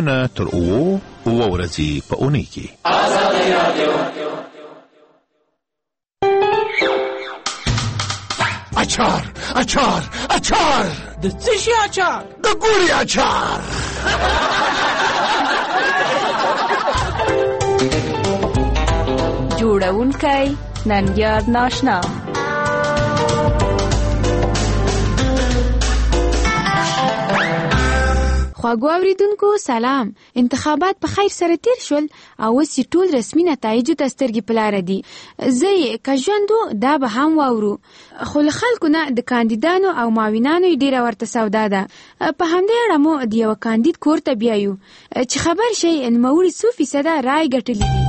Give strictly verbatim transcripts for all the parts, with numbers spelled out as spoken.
اوه نه تر اوه اوه ورځې په اونۍ کې. آزادي رادیو. اچار اچار اچار. د څه شي اچار؟ د ګوري اچار. جوړونکی ننګیار ناشنا. خواږو اوریدونکو سلام. انتخابات په خیر سره تیر شول او اوس ټول رسمي نتایجو ته سترګې په لاره دي. زه یې که ژوند وو دا به هم واورو، خو له خلکو نه د کاندیدانو او معاونانو یې ډېره ورته سودا ده. په همدې اړه مو د یوه کاندید کور ته بیایو چې خبر شئ نوموړي څو فیصده رای ګټلي دي.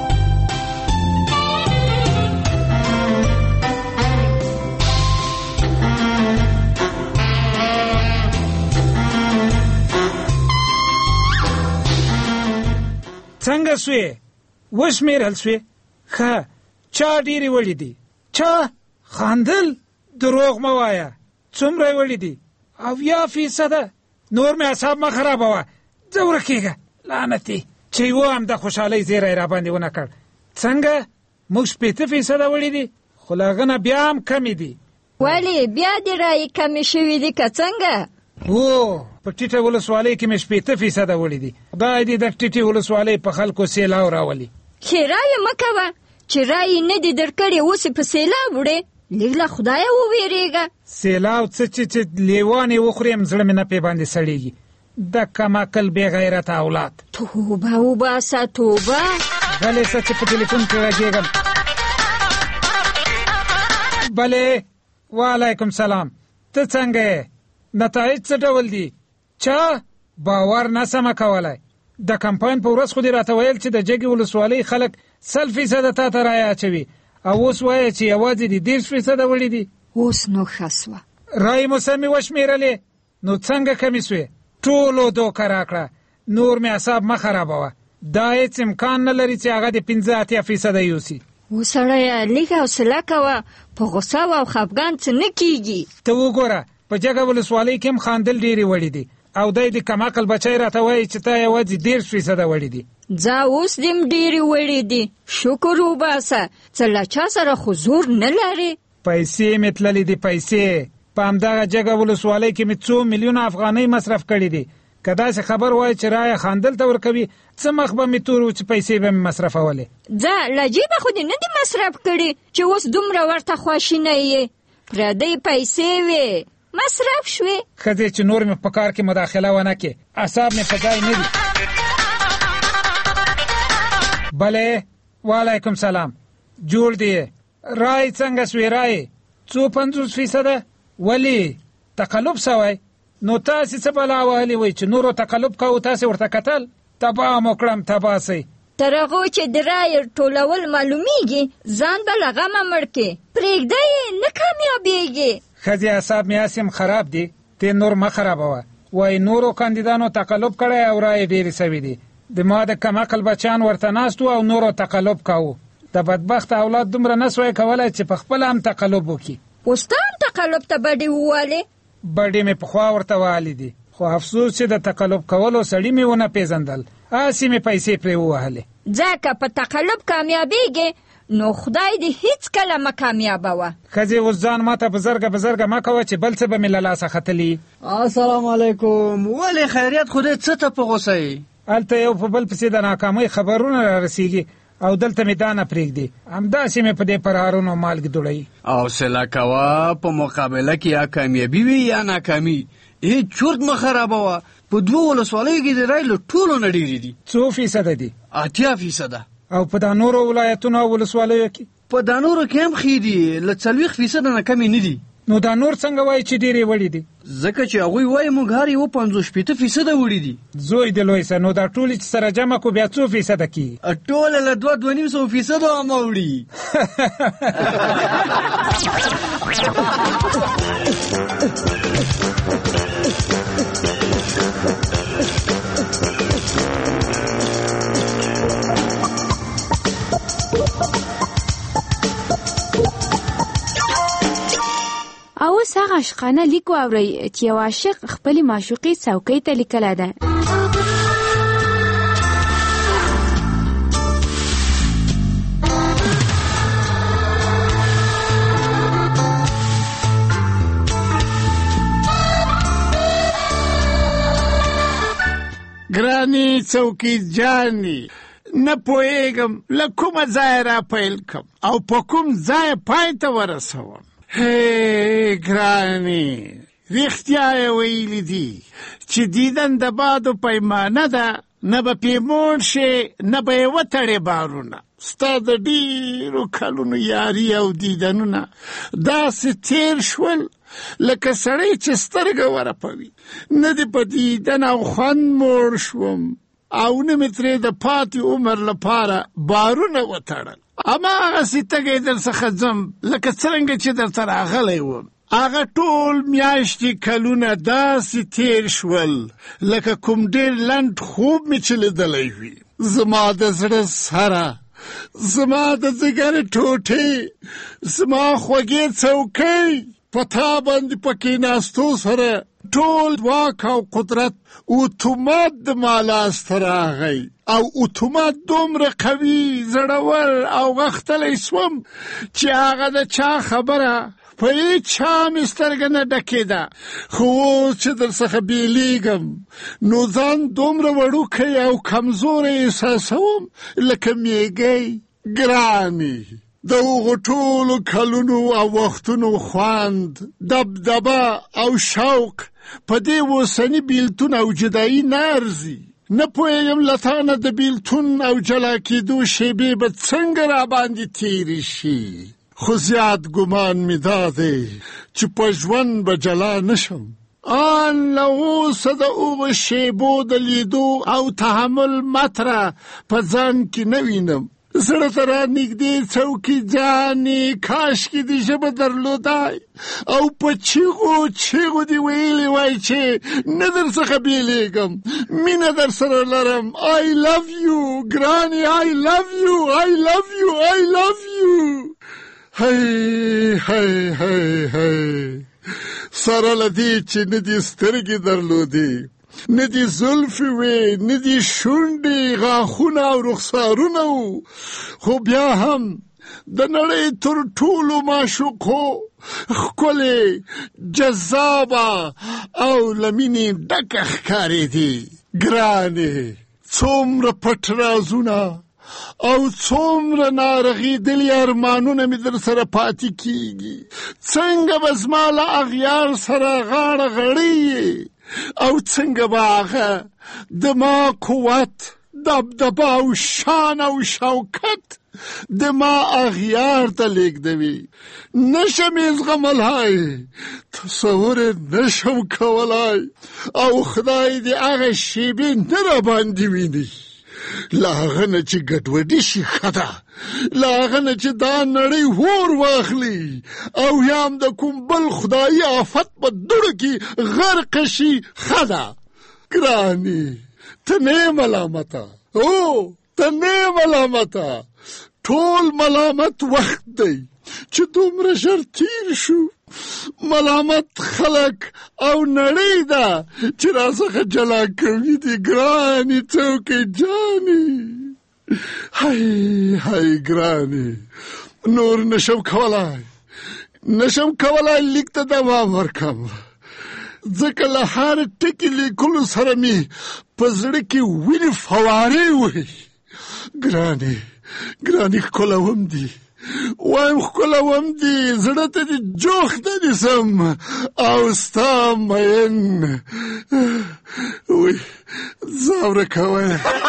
څنګه سوې؟ وشمېرل سوې؟ ښه، چا ډېرې وړي دي؟ چا؟ خاندل؟ دروغ مه وایه. څومره یې وړي دي؟ اویا فیصده. نور مې اعصاب مه خرابوه، ځه ورکېږه لعنتي چې یو هم د خوشحالۍ زیری راباندې ونه کړ. څنګه؟ موږ شپېته فیصده وړي دي، خو له هغه نه بیا هم کمې دي. ولې بیا دې رایې کمې شوي دي که څنګه؟ او په ټیټه ولسوالۍ کې مې شپېته فیصده وړي دي. خدای دې د ټیټې ولسوالۍ په خلکو سیلاو راولي. ښې رایې مه کوه چې رایې نه دي درکړې اوس یې په سیلاب وړې. لږ له خدایه وویرېږه. سیلاب څه چې چې لیوانې وخوریم زړه مې نه پې باندې سړېږي. د کم عقل بې غیرته اولاد. توبه وباسه توبه. غلې څه چې په ټلیفون کې غږېږم. بلې وعلیکم سلام. ته څنګه یې؟ نتایج څه ډول دي؟ چا؟ باور نسمه کولی. د کمپاین په ورځ خو دې راته ویل چې د جګې ولسوالۍ خلک سل فیصده تا ته رایه اچوي او اوس وایه چې یوازې دې دېرش فیصده وړي دي. اوس نو ښه سوه. رایې مو سمې وشمېرلې، نو څنګه کمې سوې؟ ټولو دوکه راکړه. نور مې اعصاب مه خرابوه. دا هېڅ امکان نه لري چې هغه د پنځه اتیا فیصده یوسي. وسړیه لږ حوصله کوه، په غوسه او خفګان څه نه کېږي. ته وګوره په جګه ولسوالۍ کې هم خاندل ډېرې وړي دي او دی د کمعقل بچی راته وایي چې تا یوازې دېرش فیصده وړي دي. ځه اوس دې هم ډېرې وړي دي. شکر وباسه، څه له چا سره خو زور نه لرې. پیسې مې تللې دي، پیسې. په همدغه جګه ولسوالۍ کې مې څو میلیونه افغانۍ مصرف کړي دي. که داسې خبر وایي چې رایه خاندل ته ورکوي، څه مخ به مې تور و چې پیسې به مې مصرفولې. ځه له جیبه خو دې نه دي مصرف کړي چې اوس دومره ورته خواشینی یې. پردۍ پیسې وې مصرف شوې. ښځې چې نور مې په کار کې مداخله ونه کړې، اعصاب مې په ځای نه دي. بلې وعلیکم سلام. جوړ دی. رای څنګه سوې؟ رای څو پنځوس فیصده. ولې تقلب سوی؟ نو تاسې څه بلا وهلې وی چې نورو تقلب کوو، تاسې ورته کتل؟ تباه مو کړم تباسئ. تر هغو چې د رایې ټولول معلومیږي ځان به له غمه مړ کړې. پرېږده یې نه کامیابېږي. ښځې اعصاب مې هسې هم خراب دي. ته نور مه خرابوه. وایي نورو کاندیدانو تقلب کړی او رایې ډېرې سوي دي. د ما د کم عقل بچیان ورته ناست وو او نورو تقلب کوو. د بدبخت اولاد دومره نه سوی کولی چې په خپله هم تقلب وکړي. اوس ته هم تقلب ته بډې ووالې؟ بډې مې پخوا ورته وهلې دي، خو افسوس چې د تقلب کولو سړي مې ونه پېژندل. هسې مې پیسې پرې ووهلې. ځکه په تقلب کامیابېږې نو خدای دې هیڅ کله مه کامیابوه. ښځې اوس ځان ماته بزرګه بزرګه مه کوه چې بل څه به مې له لاسه ختلي. السلام علیکم. ولې خیریت؟ خدای څه ته په غوسه یې؟ هلته یو په بل پسې د ناکامۍ خبرونه را رسېږي او دلته مې دا نه پرېږدي. همداسې مې په دې پرهارونو مالګې دوړوي. حوصله کوه، په مقابله کې یا کامیابي وي یا ناکامي. هېڅ چورت مه خرابوه. په دوو ولسوالیو کې د رای له ټولو نه ډېرې دي. څو فیصده دي؟ اتیا فیصده. او په دا نورو ولایتونو او ولسوالیو کې؟ په دا نورو کې هم ښې دي، له څلوېښت فیصده نه کمې نه دي. نو دا نور څنګه وایي چې ډېرې وړي دي؟ ځکه چې هغوی وایي موږ هر یو پنځوس شپېته فیصده وړي دي. زوی د لوی سه، نو دا ټولې چې سره جمع کړو بیا څو فیصده کېږي؟ ټوله له دوه دوه نیم سوه فیصده همه وړي. او اوس هغه عاشقانه لیک واورئ چې یو عاشق خپلې معشوقې څوکۍ ته لیکلی ده. ګراني څوکۍ جاني، نه پوهېږم له کومه ځایه را پیل کړم او په کوم ځای پای ته ورسوم. هی ګراني، رښتیا یې ویلي دي چې دیدن د بادو پیمانه ده، نه به پې موړ شي نه به یې وتړې بارونه. ستا د ډېرو کلونو یاري او دیدنونه داسې تېر شول لکه سړی چې سترګه ورپوي. نه دې په دیدن او خوند موړ شوم او نه مې ترې د پاتې عمر لپاره بارونه وتړل. هماغسې تږی در څخه ځم لکه څرنګه چې درته راغلی وم. هغه ټول میاشتې کلونه داسې تېر شول لکه کوم ډېر لنډ خوب مې چې لیدلی وي. زما د زړه سره، زما د ځګر ټوټې، زما خوږې څوکۍ، په تا باندې په کېناستو سره ټول واک او قدرت اتومات د ما لاسته راغی او اتومات دومره قوي، زړور او غښتلی سوم چې هغه د چا خبره په هېچا مې سترګه نه ډکېده. خو اوس چې در څخه بېلېږم نو ځان دومره وړوکی او کمزوری احساسوم لکه میږی. ګرانې، د هغو ټولو کلونو او وختونو خوند، دبدبه او شوق په دې اوسني بېلتون او جدایي نه ارزي. نه پوهېږم له تا نه د بېلتون او جلا کېدو شېبې به څنګه را باندې تېرې شي. خو زیات ګمان مې دا دی چې په ژوند به جلا نشم. آن له اوسه د هغو شېبو د لیدو او تحمل متره په ځان کې نه وینم. زړه ته را نږدې څوکۍ جانې، کاشکې دې ژبه درلودای او په چیغو چیغو دې ویلی وای چې نه در څخه بېلېږم، مینه در سره لرم. I love you ګرانې، I love you I love you I love you. هی هی هی هی سره له دې چې نه دې سترګې درلودې، نه دې زلفې وې، نه دې شونډې، غاښونه او رخسارونه وو، خو بیا هم د نړۍ تر ټولو معشوقو ښکلې، جذابه او له مینې ډکه ښکارېدې. ګرانې، څومره پټ رازونه او څومره نارغېدلي ارمانونه مې در سره پاتې کېږي. څنګه به زما له اغیار سره غاړه غړۍ او څنګه به هغه د ما قوت، دبدبه او شان او شوکت د ما اغیار ته لېږدوي. نشم یې زغملی، تصور یې نشم کولی او خدای دې هغه شېبې نه راباندې ویني. له هغه نه چې ګډوډي شي ښه ده، له هغه نه چې دا نړۍ اور واخلي او یا هم د کوم بل خدایي آفت په دوړو کې غرقه شي ښه ده. ګرانې، ته نه یې ملامته، او ته نه یې ملامته. ټول ملامت وخت دی چې دومره ژر تیر شو. ملامت خلق او نړۍ ده چې راڅخه جلا کوي دي. ګرانې څوکۍ جانې، هی هی ګرانې، نور نشم کولای نشم کولای لیک ته دوام ورکړم، ځکه له هر ټکي لیکلو سره مې په زړه کې وینې فوارې وهي. ګرانې ګرانې ښکلوم دي، وایم ښکلوم دي، زړه ته دې جوخ ته نیسم او ستا مین وی زاوره کوی.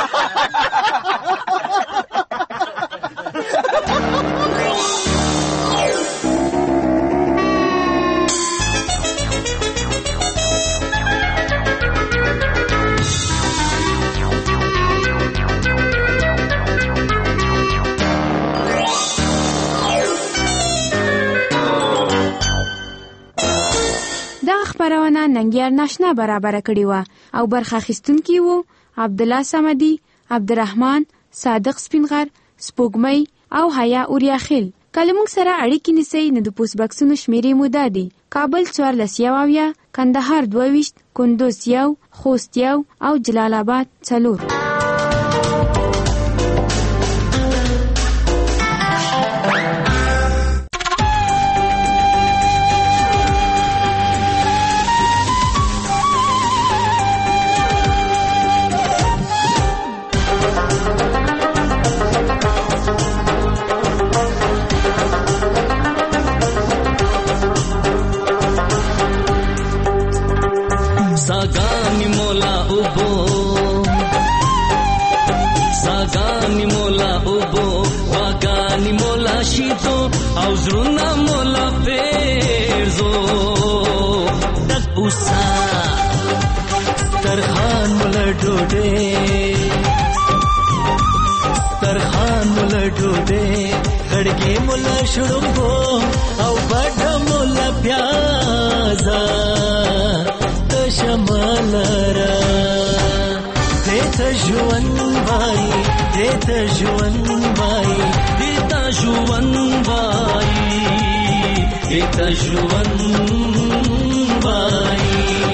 خبرونه ننګیار ناشنا برابر کړی و او برخه اخیستونکي وو عبدالله صمدي، عبدالرحمن، صادق سپینغر، سپوږمۍ او حیا اوریاخیل. کله موږ سره اړیکې نیسئ نو د پوسټ باکسونو شمیرې مو دا دي: کابل څوارلس یو اویا، کندهار دوه ویشت، کندوز یو، خوست یو او جلال آباد څلور. شیدو او زړونه مولا پیرزو دک اوسا سترخان مولا ډوډۍ سترخان مولا ډوډۍ خړګې مولا شړومبو او بډه مولا پیازا شمالرا دیتا جوان بائی دیتا جوان بائی دیتا جوان بائی دیتا جوان بائی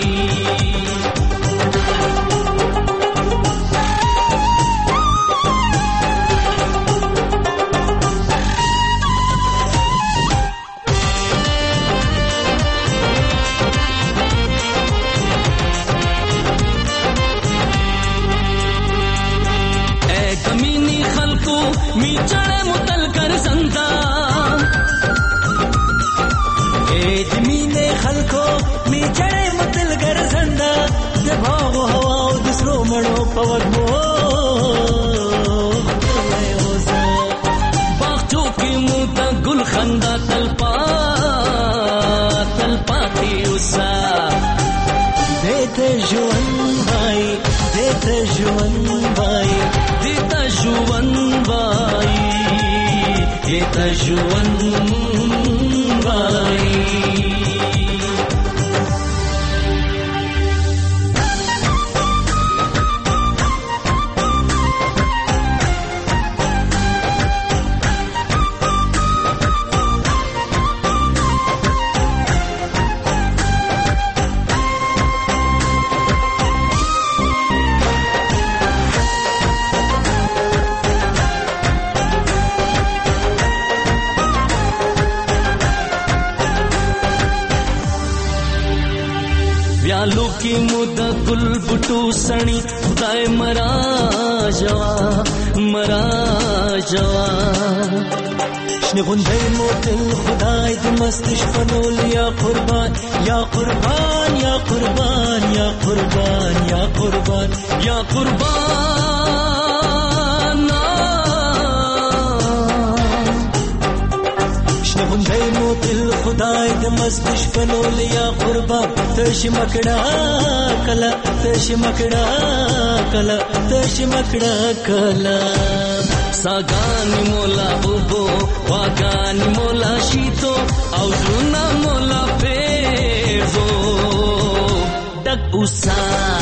می چڑے متل کر زندہ اے جمینے خلکو می چڑے متل کر زندہ دباغو ہوا دوسرو مڑو پوگمو باغچو کی موتا گل خندہ تلپا تلپا کی اسا دیتے جوان بھائی دیتے جوان بھائی دیتا جوان بائی دیتا جوان بائی व्यालो की मुद गुल बुटू सणी खुदाए मरा जवा मरा जवा شنه غنده موتل خدای د مستش فنول یا قربان یا قربان یا قربان یا قربان یا قربان یا قربان شنه غنده موتل خدای د مستش فنول یا قربان تش مکڑا کلا تش مکڑا کلا تش مکڑا کلا ساگانی مولا بوبو واگانی مولا شیتو او زونا مولا پیرزو ڈک اوسا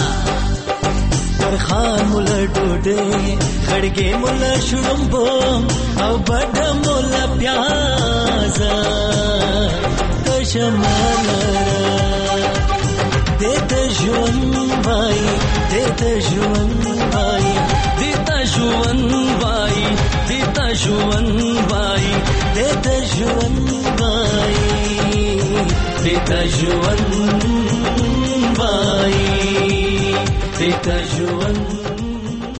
ترخان مولا ڈوڈے خڑگے مولا شڑمبو او بڑا مولا پیازا تشمالرا دیتا جوان بائی دیتا جوان بائی دیتا جوان بائی دیتا جوان بائی دیتا جوان بائی دیتا جوان بائی دیتا جوان